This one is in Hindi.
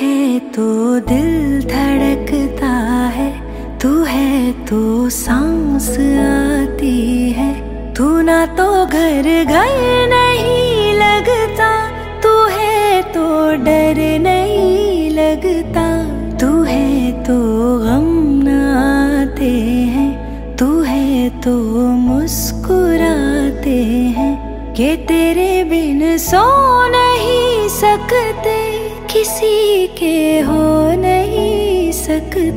है तो दिल धड़कता है, तू है तो सांस आती है। तू ना तो घर घर नहीं लगता, तू है तो डर नहीं लगता। तू है तो गम न आते हैं, तू है तो मुस्कुराते हैं। कि तेरे बिन सो नहीं सकते, किसी के हो नहीं सकते।